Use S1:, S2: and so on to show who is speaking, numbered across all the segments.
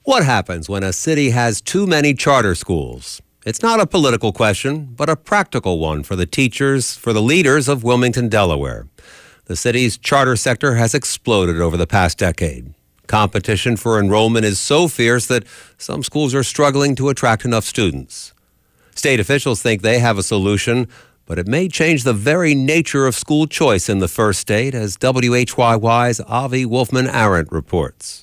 S1: What happens when a city has too many charter schools? It's not a political question, but a practical one for the teachers, for the leaders of Wilmington, Delaware. The city's charter sector has exploded over the past decade. Competition for enrollment is so fierce that some schools are struggling to attract enough students. State officials think they have a solution, but it may change the very nature of school choice in the first state, as WHYY's Avi Wolfman-Arendt reports.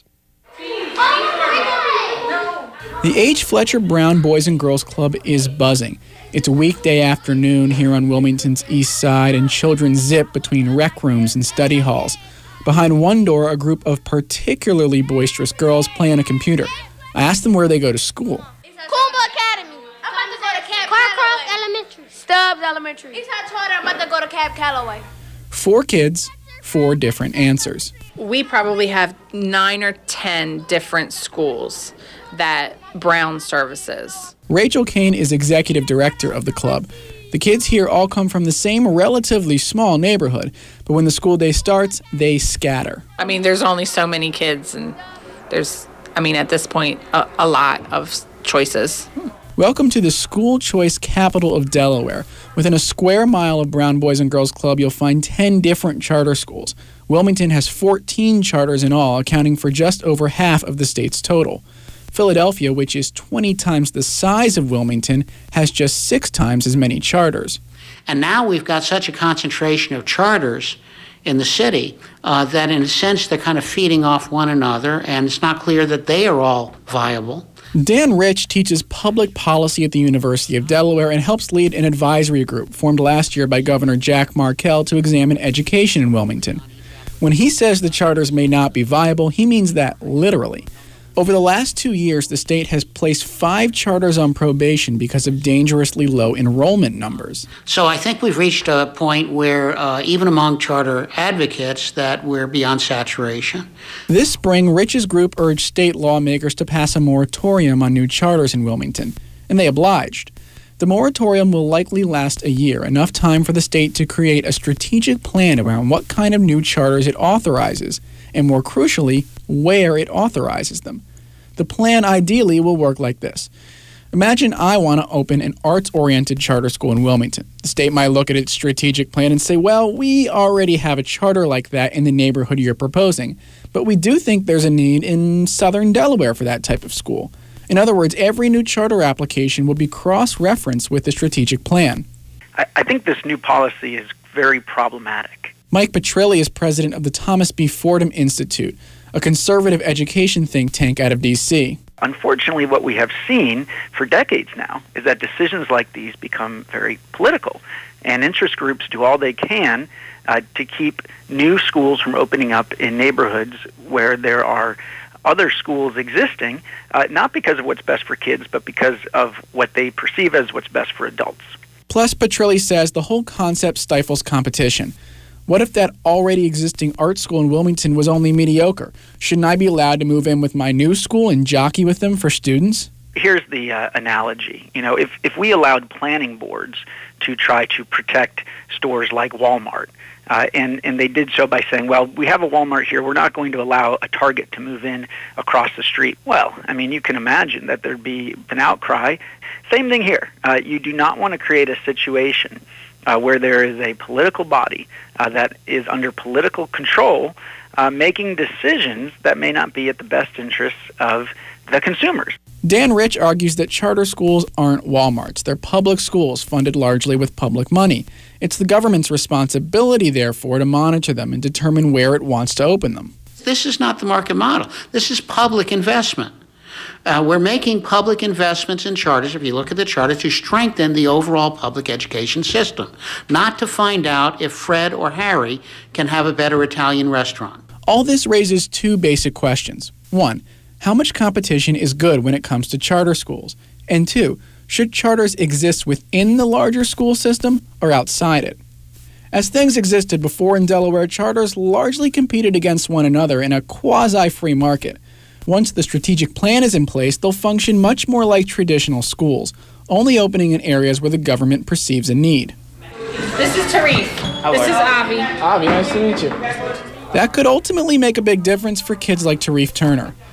S2: The H. Fletcher Brown Boys and Girls Club is buzzing. It's a weekday afternoon here on Wilmington's east side, and children zip between rec rooms and study halls. Behind one door, a group of particularly boisterous girls play on a computer. I asked them where they go to school.
S3: Coomba Academy. I'm about to go to Cab Carcroft Elementary. Stubbs Elementary. Eastside Charter. I'm about to go to Cab Callaway.
S2: 4 kids, 4 different answers.
S4: We probably have 9 or 10 different schools that Brown services.
S2: Rachel Kane is executive director of the club. The kids here all come from the same relatively small neighborhood, but when the school day starts, they scatter.
S4: I mean, there's only so many kids, and there's, at this point, a lot of choices.
S2: Welcome to the school choice capital of Delaware. Within a square mile of Brown Boys and Girls Club, you'll find 10 different charter schools. Wilmington has 14 charters in all, accounting for just over half of the state's total. Philadelphia, which is 20 times the size of Wilmington, has just 6 times as many charters.
S5: And now we've got such a concentration of charters in the city that in a sense they're kind of feeding off one another, and it's not clear that they are all viable.
S2: Dan Rich teaches public policy at the University of Delaware and helps lead an advisory group formed last year by Governor Jack Markell to examine education in Wilmington. When he says the charters may not be viable, he means that literally. Over the last 2 years, the state has placed 5 charters on probation because of dangerously low enrollment numbers.
S5: So I think we've reached a point where, even among charter advocates, that we're beyond saturation.
S2: This spring, Rich's group urged state lawmakers to pass a moratorium on new charters in Wilmington, and they obliged. The moratorium will likely last a year, enough time for the state to create a strategic plan around what kind of new charters it authorizes, and more crucially, where it authorizes them. The plan ideally will work like this. Imagine I want to open an arts-oriented charter school in Wilmington. The state might look at its strategic plan and say, well, we already have a charter like that in the neighborhood you're proposing, but we do think there's a need in southern Delaware for that type of school. In other words, every new charter application will be cross-referenced with the strategic plan.
S6: I think this new policy is very problematic.
S2: Mike Petrilli is president of the Thomas B. Fordham Institute, a conservative education think tank out of D.C.
S6: Unfortunately, what we have seen for decades now is that decisions like these become very political, and interest groups do all they can to keep new schools from opening up in neighborhoods where there are other schools existing, not because of what's best for kids, but because of what they perceive as what's best for adults.
S2: Plus, Petrilli says the whole concept stifles competition. What if that already existing art school in Wilmington was only mediocre? Shouldn't I be allowed to move in with my new school and jockey with them for students?
S6: Here's the analogy. If we allowed planning boards to try to protect stores like Walmart, and they did so by saying, well, we have a Walmart here, we're not going to allow a Target to move in across the street. Well, you can imagine that there'd be an outcry. Same thing here. You do not want to create a situation where there is a political body that is under political control making decisions that may not be at the best interests of the consumers.
S2: Dan Rich argues that charter schools aren't Walmarts. They're public schools funded largely with public money. It's the government's responsibility, therefore, to monitor them and determine where it wants to open them.
S5: This is not the market model. This is public investment. We're making public investments in charters, if you look at the charter, to strengthen the overall public education system, not to find out if Fred or Harry can have a better Italian restaurant.
S2: All this raises 2 basic questions. 1, how much competition is good when it comes to charter schools? And 2, should charters exist within the larger school system or outside it? As things existed before in Delaware, charters largely competed against one another in a quasi-free market. Once the strategic plan is in place, they'll function much more like traditional schools, only opening in areas where the government perceives a need.
S4: This is Therese. This is Avi.
S2: Avi, nice to meet you. That could ultimately make a big difference for kids like Tarif Turner.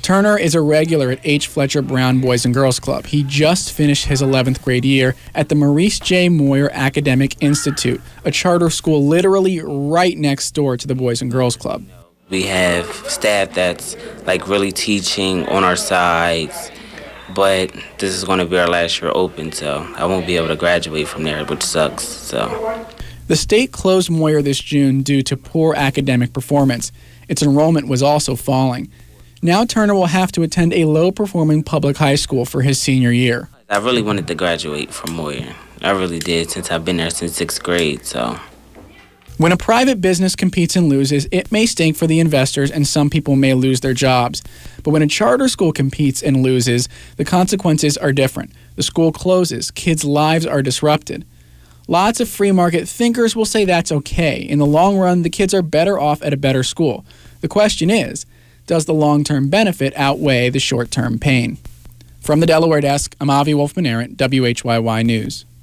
S2: Turner is a regular at H. Fletcher Brown Boys and Girls Club. He just finished his 11th grade year at the Maurice J. Moyer Academic Institute, a charter school literally right next door to the Boys and Girls Club.
S7: We have staff that's really teaching on our sides, but this is going to be our last year open, so I won't be able to graduate from there, which sucks. So
S2: the state closed Moyer this June due to poor academic performance. Its enrollment was also falling. Now Turner will have to attend a low-performing public high school for his senior year.
S7: I really wanted to graduate from Moyer. I really did, since I've been there since 6th grade, so.
S2: When a private business competes and loses, it may stink for the investors and some people may lose their jobs. But when a charter school competes and loses, the consequences are different. The school closes, kids' lives are disrupted. Lots of free market thinkers will say that's okay. In the long run, the kids are better off at a better school. The question is, does the long-term benefit outweigh the short-term pain? From the Delaware desk, I'm Avi Wolfman-Arent, WHYY News.